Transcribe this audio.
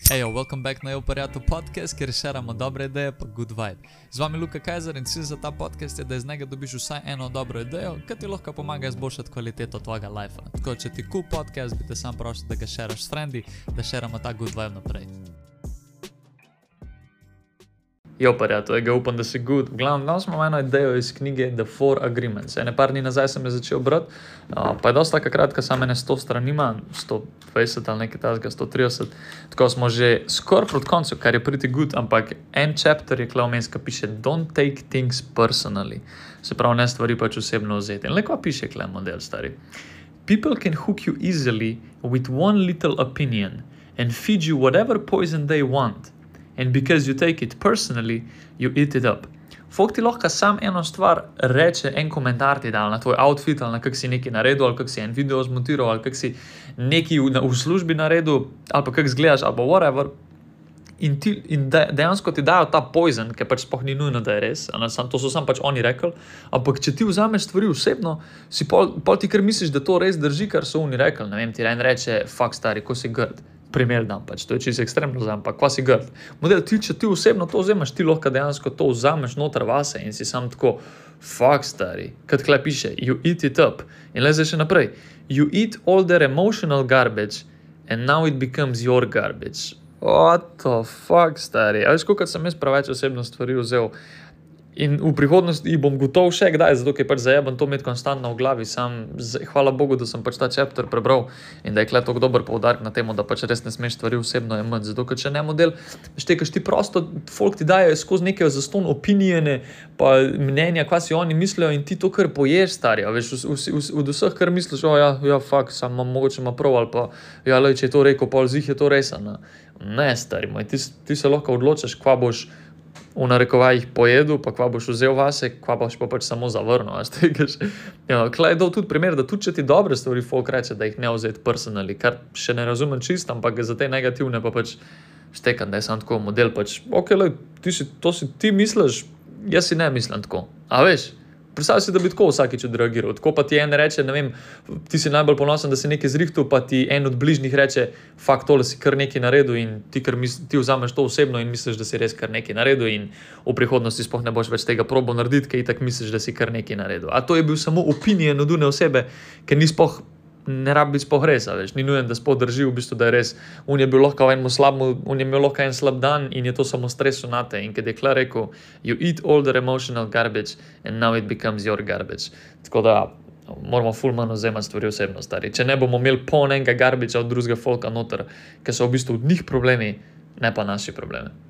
Ejo, welcome back na Prijatelj podcast, kjer šeramo dobre ideje pa good vibe. Z vami Luka Kajzer in cilj za ta podcast je, da iz njega dobiš vsaj eno dobro idejo, ki ti lahko pomaga izboljšati kvaliteto tvojega lifea. Tako, če ti cool podcast, bi te sam prosil, da ga šeraš s frendi, da šeramo ta good vibe naprej. Jo, prijatelj, upam, da si good. V glavnem, danes imamo eno idejo iz knjige The Four Agreements. Ene par dni nazaj sem je začel brati, pa je dosta taka kratka, samo ene 100 strani ima, 120 ali nekaj tazga, 130. Tako smo že skoraj proti koncu, kar je pretty good, ampak en chapter je klaumenska, piše Don't take things personally. Se pravi, ne stvari pač osebno vzeti. In lekva piše klej model, stari. People can hook you easily with one little opinion and feed you whatever poison they want. And because you take it personally, you eat it up. Folk ti lahko sam eno stvar reče, en komentar ti da na tvoj outfit, ali na kak si nekaj naredil, ali kak si en video zmontiral, ali kak si nekaj v službi naredil, ali pa kak zgledaš, ali pa whatever. In dejansko ti dajo ta poison, ki pač sploh ni nujno, da je res, to so sam pač oni rekli, ampak če ti vzameš stvari osebno, si pol ti kar misliš, da to res drži, kar so oni rekli. Ne vem, ti en reče, fuck stari, ko si grd. Primer dam pač, to je čisto ekstremno vzam, pa kva si grd. Model, če ti osebno to vzemaš, ti lahko dejansko to vzameš noter vase in si sam tako, fuck stari, kad kle piše, you eat it up. In leze še naprej, you eat all their emotional garbage and now it becomes your garbage. What the fuck, stari? A veš, kolikrat sem jaz preveč osebno stvari vzel in v prihodnosti bom gotov še kdaj, zato ker pač zajebam to imeti konstantno v glavi. Hvala Bogu, da sem pač ta chapter prebral in da je kle tako dober poudarek na temu, da pač res ne smeš stvari osebno jemati. Zato ker če ne model, štekaš ti prosto, folk ti daje skozi neke zaston opinijene, pa mnenja, kva si oni mislijo in ti to kar poješ, stari. A veš, od vseh kar misliš, fuck, sam mogoče ima prav, ali pa, če je to rekel, pa zih je to resen. Ne, stari moj, ti se lahko odločiš, kva boš v narekovajih pojedel, pa kva boš vzel vase, kva boš pa pač samo zavrnil. Klej dal tudi primer, da tudi če ti dobre stvari folk reče, da jih ne vzeti personally, kar še ne razumem čisto, ampak za te negativne pa pač štekam, da je sam tako model pač, to si ti misliš, jaz si ne mislim tako. A veš, predstavljaj si, da bi tako vsakič odreagiral. Tako pa ti en reče, ne vem, ti si najbolj ponosen, da si nekaj zrihtal, pa ti en od bližnjih reče, fakt, tole si kar nekaj naredil in ti vzameš to osebno in misliš, da si res kar nekaj naredil in v prihodnosti sploh ne boš več tega probal narediti, ker itak misliš, da si kar nekaj naredil. A to je bil samo opinion od une osebe, ker ne rabi biti sploh res, veš, ni nujen, da sploh drži v bistvu, da je res. On je bil lahko en slab dan in je to samo stresu nate. In kad je klar rekel, you eat all their emotional garbage and now it becomes your garbage. Tako da moramo ful manj vzemati stvari osebno, stari. Če ne bomo imeli polnega garbagea od drugega folka noter, ker so v bistvu od njih problemi, ne pa naši problemi.